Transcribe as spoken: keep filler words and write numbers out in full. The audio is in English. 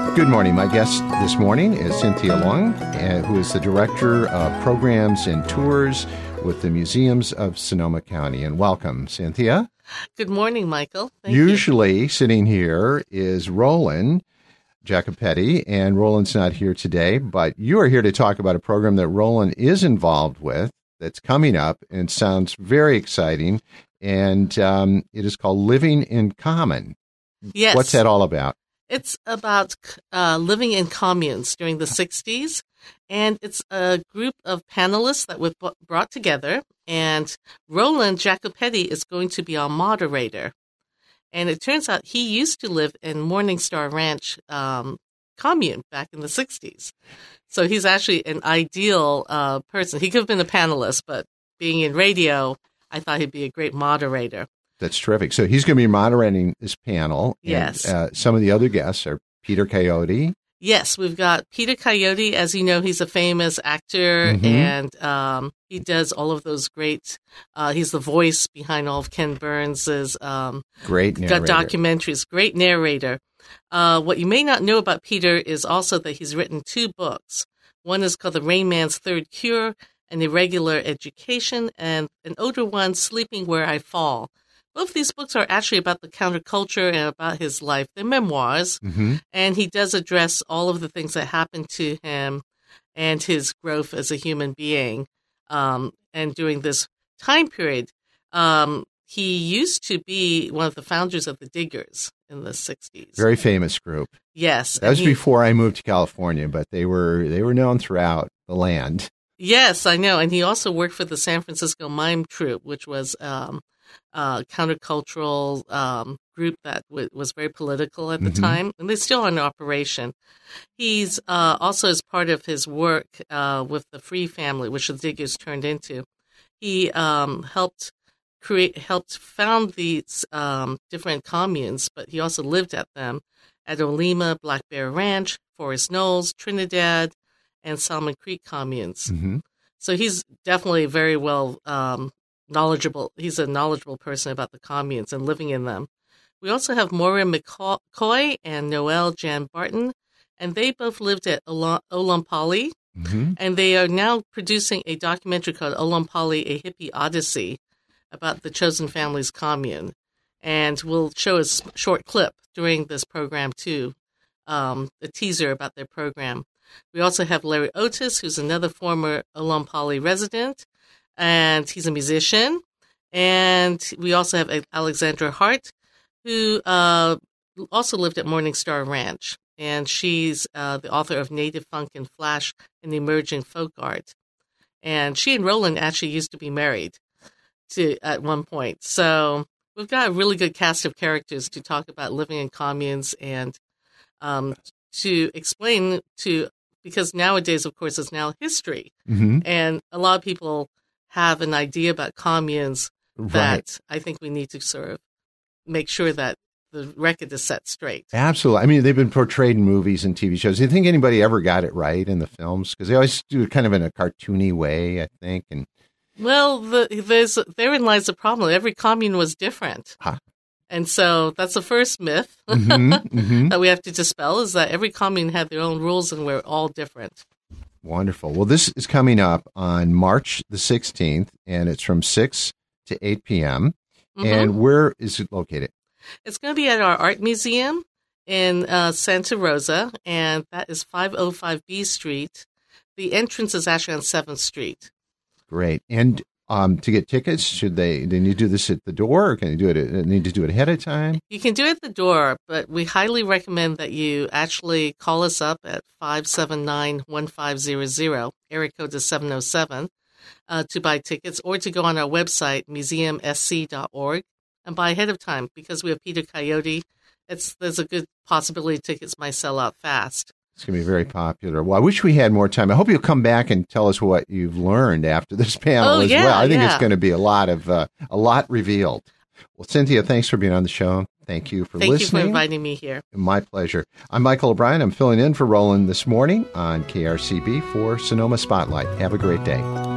Good morning. My guest this morning is Cynthia Long, uh, who is the Director of Programs and Tours with the Museums of Sonoma County. And welcome, Cynthia. Good morning, Michael. Thank Usually you. Sitting here is Roland Jacopetti, and Roland's not here today, but you are here to talk about a program that Roland is involved with that's coming up and sounds very exciting, and um, it is called Living in Common. Yes. What's that all about? It's about uh, living in communes during the sixties, and it's a group of panelists that we've brought together, and Roland Jacopetti is going to be our moderator. And it turns out he used to live in Morningstar Ranch um, commune back in the sixties. So he's actually an ideal uh, person. He could have been a panelist, but being in radio, I thought he'd be a great moderator. That's terrific. So he's going to be moderating this panel. Yes. And, uh, some of the other guests are Peter Coyote. Yes, we've got Peter Coyote. As you know, he's a famous actor, mm-hmm. and um, he does all of those great, uh, he's the voice behind all of Ken Burns' um, great narrator. documentaries. Great narrator. Uh, what you may not know about Peter is also that he's written two books. One is called The Rain Man's Third Cure, An Irregular Education, and an older one, Sleeping Where I Fall. Both of these books are actually about the counterculture and about his life. They're memoirs, mm-hmm. and he does address all of the things that happened to him and his growth as a human being. Um, and during this time period, um, he used to be one of the founders of the Diggers in the sixties. Very famous group. Yes. That was he, before I moved to California, but they were they were known throughout the land. Yes, I know. And he also worked for the San Francisco Mime Troupe, which was um, Uh, countercultural um, group that w- was very political at the mm-hmm. time, and they're still in operation. He's uh, also, as part of his work uh, with the Free Family, which the Diggers turned into, he um, helped create, helped found these um, different communes, but he also lived at them at Olema, Black Bear Ranch, Forest Knolls, Trinidad, and Salmon Creek communes. Mm-hmm. So he's definitely very well um, knowledgeable. He's a knowledgeable person about the communes and living in them. We also have Maura McCoy and Noel Jan Barton, and they both lived at Olompali, mm-hmm. and they are now producing a documentary called Olompali, A Hippie Odyssey, about the Chosen Family's commune. And we'll show a short clip during this program, too, um, a teaser about their program. We also have Larry Otis, who's another former Olompali resident, and he's a musician. And we also have Alexandra Hart, who uh, also lived at Morningstar Ranch. And she's uh, the author of Native Funk and Flash and Emerging Folk Art. And she and Roland actually used to be married to at one point. So we've got a really good cast of characters to talk about living in communes and um, to explain to, because nowadays, of course, it's now history. Mm-hmm. And a lot of people have an idea about communes right. that I think we need to sort of make sure that the record is set straight. Absolutely. I mean, they've been portrayed in movies and T V shows. Do you think anybody ever got it right in the films? Because they always do it kind of in a cartoony way, I think. And Well, the, there's therein lies the problem. Every commune was different. Huh. And so that's the first myth mm-hmm, mm-hmm. that we have to dispel, is that every commune had their own rules and we're all different. Wonderful. Well, this is coming up on March the sixteenth, and it's from six to eight p.m. Mm-hmm. And where is it located? It's going to be at our art museum in uh, Santa Rosa, and that is five oh five B Street. The entrance is actually on seventh Street. Great. And um, to get tickets, should they, they need to do this at the door, or can they do it, at, need to do it ahead of time? You can do it at the door, but we highly recommend that you actually call us up at five seven nine, one five zero zero, area code is seven oh seven, uh, to buy tickets, or to go on our website, museum s c dot org, and buy ahead of time, because we have Peter Coyote. It's, there's a good possibility tickets might sell out fast. It's going to be very popular. Well, I wish we had more time. I hope you'll come back and tell us what you've learned after this panel oh, as yeah, well. I think yeah. it's going to be a lot of uh, a lot revealed. Well, Cynthia, thanks for being on the show. Thank you for Thank listening. Thank you for inviting me here. My pleasure. I'm Michael O'Brien. I'm filling in for Roland this morning on K R C B for Sonoma Spotlight. Have a great day.